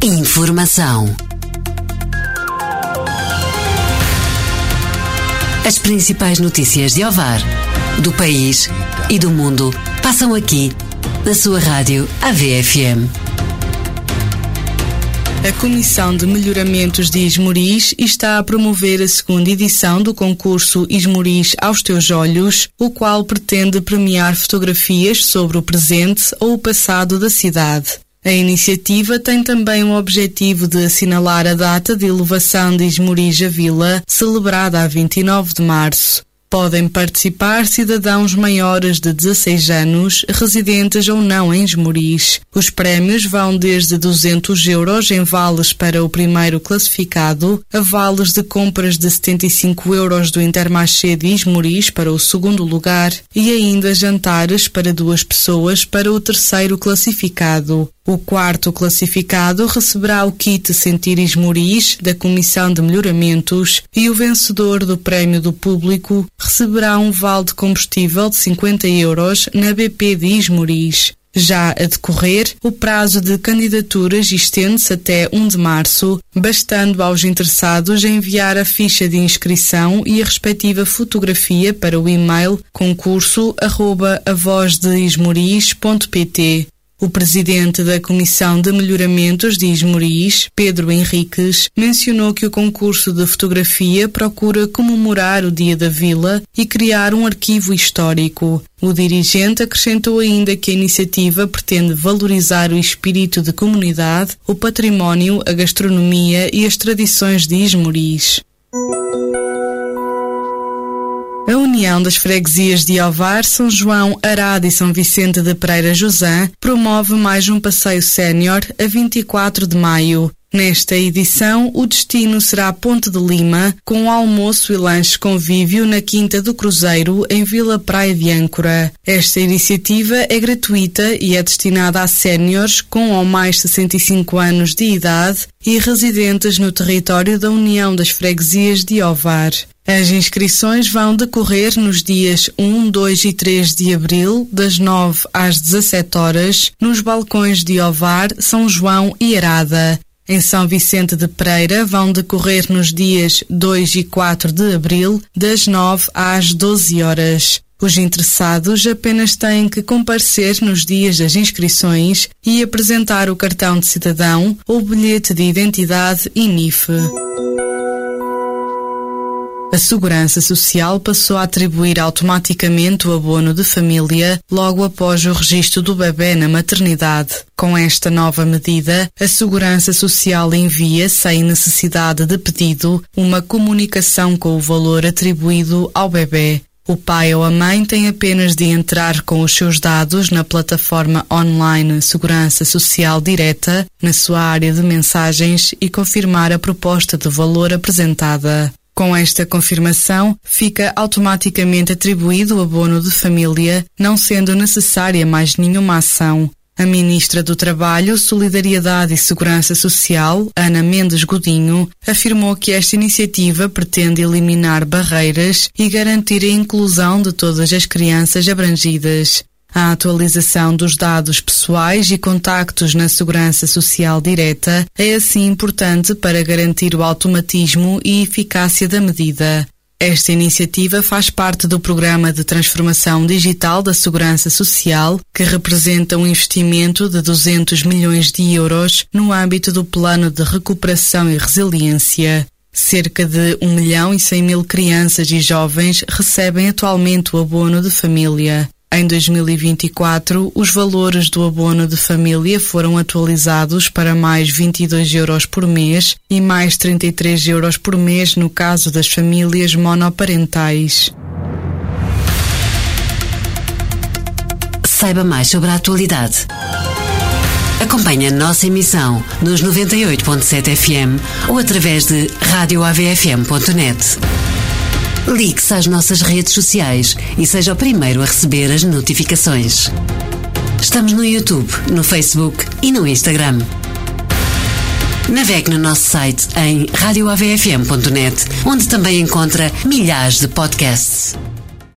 Informação. As principais notícias de Ovar, do país e do mundo passam aqui, na sua rádio AVFM. A Comissão de Melhoramentos de Esmoriz está a promover a segunda edição do concurso Esmoriz aos Teus Olhos, o qual pretende premiar fotografias sobre o presente ou o passado da cidade. A iniciativa tem também o objetivo de assinalar a data de elevação de Esmoriz à Vila, celebrada a 29 de março. Podem participar cidadãos maiores de 16 anos, residentes ou não em Esmoriz. Os prémios vão desde 200 euros em vales para o primeiro classificado, a vales de compras de 75 euros do Intermarché de Esmoriz para o segundo lugar e ainda jantares para 2 pessoas para o terceiro classificado. O quarto classificado receberá o kit Sentir Esmoriz da Comissão de Melhoramentos e o vencedor do prémio do público receberá um vale de combustível de 50 euros na BP de Esmoriz. Já a decorrer, o prazo de candidaturas estende-se até 1 de março, bastando aos interessados enviar a ficha de inscrição e a respectiva fotografia para o e-mail concurso@avozdeesmoriz.pt. O presidente da Comissão de Melhoramentos de Esmoriz, Pedro Henriques, mencionou que o concurso de fotografia procura comemorar o Dia da Vila e criar um arquivo histórico. O dirigente acrescentou ainda que a iniciativa pretende valorizar o espírito de comunidade, o património, a gastronomia e as tradições de Esmoriz. A União das Freguesias de Ovar, São João, Arada e São Vicente de Pereira Josã promove mais um passeio sénior a 24 de maio. Nesta edição, o destino será Ponte de Lima, com almoço e lanche convívio na Quinta do Cruzeiro, em Vila Praia de Âncora. Esta iniciativa é gratuita e é destinada a séniores com ou mais 65 anos de idade e residentes no território da União das Freguesias de Ovar. As inscrições vão decorrer nos dias 1, 2 e 3 de abril, das 9 às 17 horas, nos balcões de Ovar, São João e Arada. Em São Vicente de Pereira vão decorrer nos dias 2 e 4 de abril, das 9 às 12 horas. Os interessados apenas têm que comparecer nos dias das inscrições e apresentar o cartão de cidadão ou bilhete de identidade e NIF. A Segurança Social passou a atribuir automaticamente o abono de família logo após o registro do bebê na maternidade. Com esta nova medida, a Segurança Social envia, sem necessidade de pedido, uma comunicação com o valor atribuído ao bebê. O pai ou a mãe tem apenas de entrar com os seus dados na plataforma online Segurança Social Direta, na sua área de mensagens e confirmar a proposta de valor apresentada. Com esta confirmação, fica automaticamente atribuído o abono de família, não sendo necessária mais nenhuma ação. A Ministra do Trabalho, Solidariedade e Segurança Social, Ana Mendes Godinho, afirmou que esta iniciativa pretende eliminar barreiras e garantir a inclusão de todas as crianças abrangidas. A atualização dos dados pessoais e contactos na Segurança Social Direta é assim importante para garantir o automatismo e eficácia da medida. Esta iniciativa faz parte do Programa de Transformação Digital da Segurança Social, que representa um investimento de 200 milhões de euros no âmbito do Plano de Recuperação e Resiliência. Cerca de 1.100.000 crianças e jovens recebem atualmente o abono de família. Em 2024, os valores do abono de família foram atualizados para mais 22 euros por mês e mais 33 euros por mês no caso das famílias monoparentais. Saiba mais sobre a atualidade. Acompanhe a nossa emissão nos 98.7 FM ou através de radioavfm.net. Ligue-se às nossas redes sociais e seja o primeiro a receber as notificações. Estamos no YouTube, no Facebook e no Instagram. Navegue no nosso site em radioavfm.net, onde também encontra milhares de podcasts.